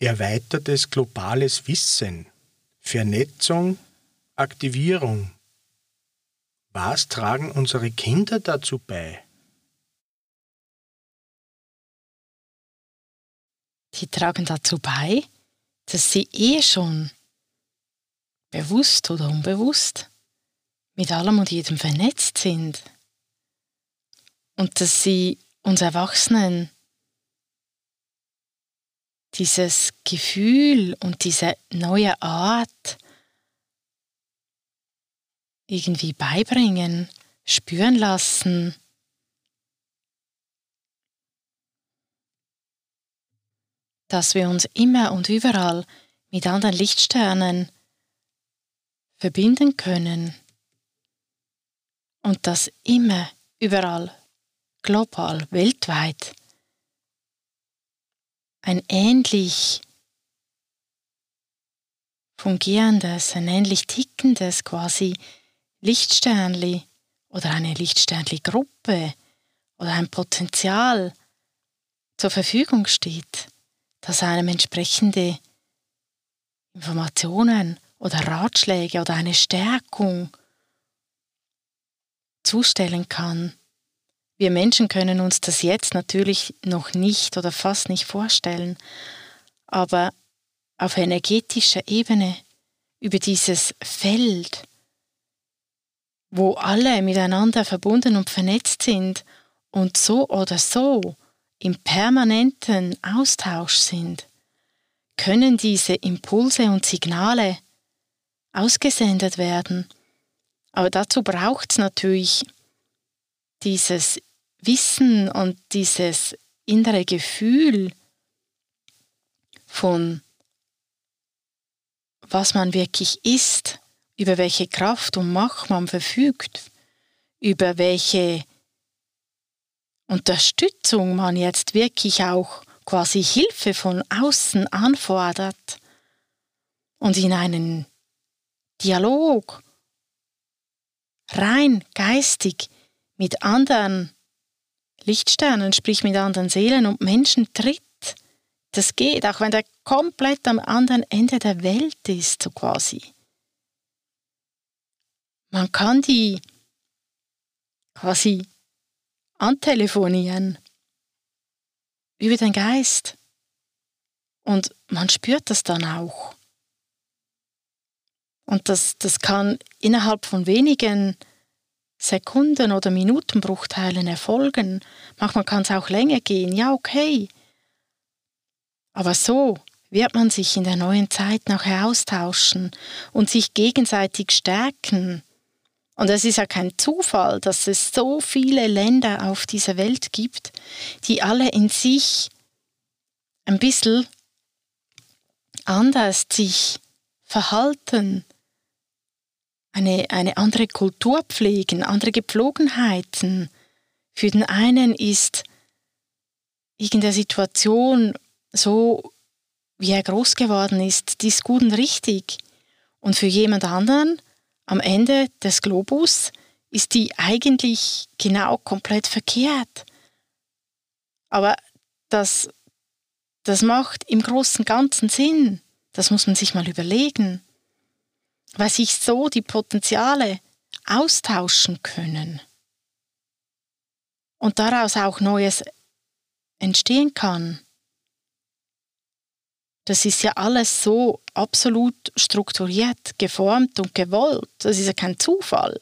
erweitertes globales Wissen, Vernetzung, Aktivierung. Was tragen unsere Kinder dazu bei? Die tragen dazu bei, dass sie schon bewusst oder unbewusst mit allem und jedem vernetzt sind und dass sie uns Erwachsenen dieses Gefühl und diese neue Art irgendwie beibringen, spüren lassen, dass wir uns immer und überall mit anderen Lichtsternen verbinden können und dass immer, überall, global, weltweit ein ähnlich fungierendes, ein ähnlich tickendes quasi Lichtsternli oder eine Lichtsternli-Gruppe oder ein Potenzial zur Verfügung steht, das einem entsprechende Informationen oder Ratschläge oder eine Stärkung zustellen kann. Wir Menschen können uns das jetzt natürlich noch nicht oder fast nicht vorstellen, aber auf energetischer Ebene über dieses Feld, wo alle miteinander verbunden und vernetzt sind und so oder so im permanenten Austausch sind, können diese Impulse und Signale ausgesendet werden. Aber dazu braucht es natürlich dieses Wissen und dieses innere Gefühl von was man wirklich ist, über welche Kraft und Macht man verfügt, über welche Unterstützung man jetzt wirklich auch quasi Hilfe von außen anfordert und in einen Dialog rein geistig mit anderen Lichtsternen, sprich mit anderen Seelen und Menschen tritt. Das geht, auch wenn der komplett am anderen Ende der Welt ist, so quasi. Man kann die quasi antelefonieren über den Geist und man spürt das dann auch. Und das kann innerhalb von wenigen Sekunden oder Minutenbruchteilen erfolgen. Manchmal kann es auch länger gehen, ja okay. Aber so wird man sich in der neuen Zeit nachher austauschen und sich gegenseitig stärken. Und es ist ja kein Zufall, dass es so viele Länder auf dieser Welt gibt, die alle in sich ein bisschen anders sich verhalten, eine andere Kultur pflegen, andere Gepflogenheiten. Für den einen ist irgendeine Situation so, wie er groß geworden ist, die ist gut und richtig. Und für jemand anderen am Ende des Globus ist die eigentlich genau komplett verkehrt. Aber das macht im Großen und Ganzen Sinn. Das muss man sich mal überlegen. Weil sich so die Potenziale austauschen können. Und daraus auch Neues entstehen kann. Das ist ja alles so absolut strukturiert, geformt und gewollt. Das ist ja kein Zufall.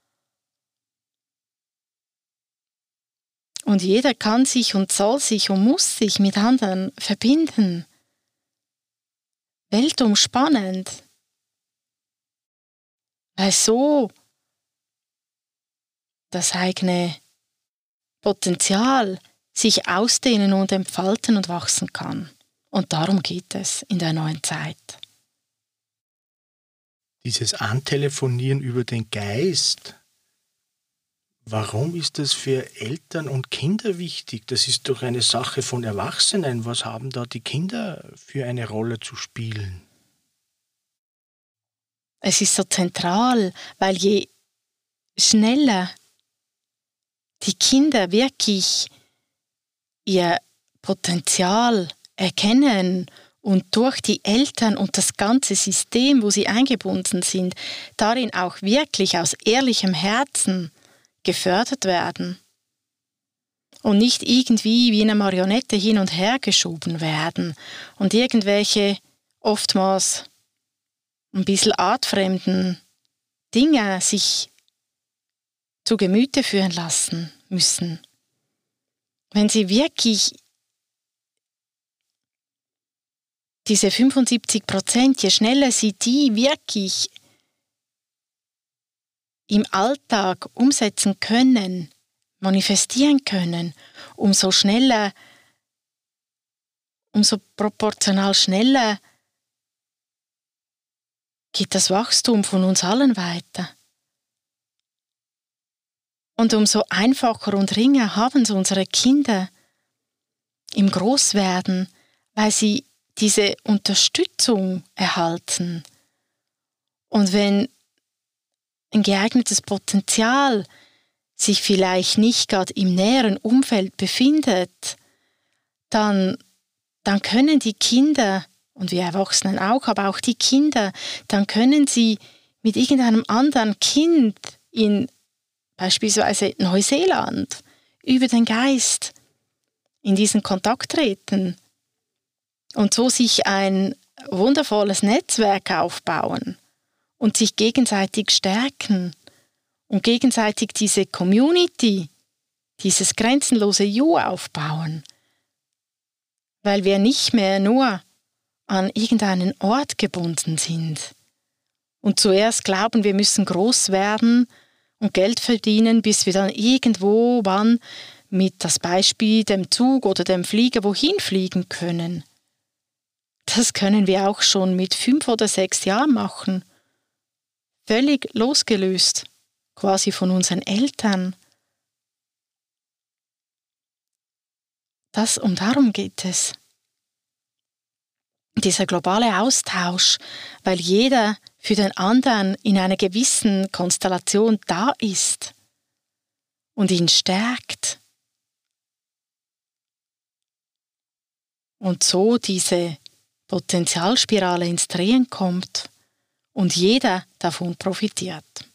Und jeder kann sich und soll sich und muss sich mit anderen verbinden. Weltumspannend. Weil so das eigene Potenzial sich ausdehnen und entfalten und wachsen kann. Und darum geht es in der neuen Zeit. Dieses Antelefonieren über den Geist, warum ist das für Eltern und Kinder wichtig? Das ist doch eine Sache von Erwachsenen. Was haben da die Kinder für eine Rolle zu spielen? Es ist so zentral, weil je schneller die Kinder wirklich ihr Potenzial erkennen und durch die Eltern und das ganze System, wo sie eingebunden sind, darin auch wirklich aus ehrlichem Herzen gefördert werden und nicht irgendwie wie eine Marionette hin und her geschoben werden und irgendwelche oftmals ein bisschen artfremden Dinge sich zu Gemüte führen lassen müssen. Wenn sie wirklich diese 75%, je schneller sie die wirklich im Alltag umsetzen können, manifestieren können, umso schneller, umso proportional schneller geht das Wachstum von uns allen weiter. Und umso einfacher und ringer haben es unsere Kinder im Großwerden, weil sie diese Unterstützung erhalten. Und wenn ein geeignetes Potenzial sich vielleicht nicht gerade im näheren Umfeld befindet, dann können die Kinder, und wir Erwachsenen auch, aber auch die Kinder, dann können sie mit irgendeinem anderen Kind in beispielsweise Neuseeland über den Geist in diesen Kontakt treten und so sich ein wundervolles Netzwerk aufbauen und sich gegenseitig stärken und gegenseitig diese Community, dieses grenzenlose You aufbauen, weil wir nicht mehr nur an irgendeinen Ort gebunden sind und zuerst glauben, wir müssen groß werden und Geld verdienen, bis wir dann irgendwo wann mit das Beispiel dem Zug oder dem Flieger wohin fliegen können. Das können wir auch schon mit 5 oder 6 Jahren machen. Völlig losgelöst, quasi von unseren Eltern. Darum geht es. Dieser globale Austausch, weil jeder für den anderen in einer gewissen Konstellation da ist und ihn stärkt. Und so diese Potenzialspirale ins Drehen kommt und jeder davon profitiert.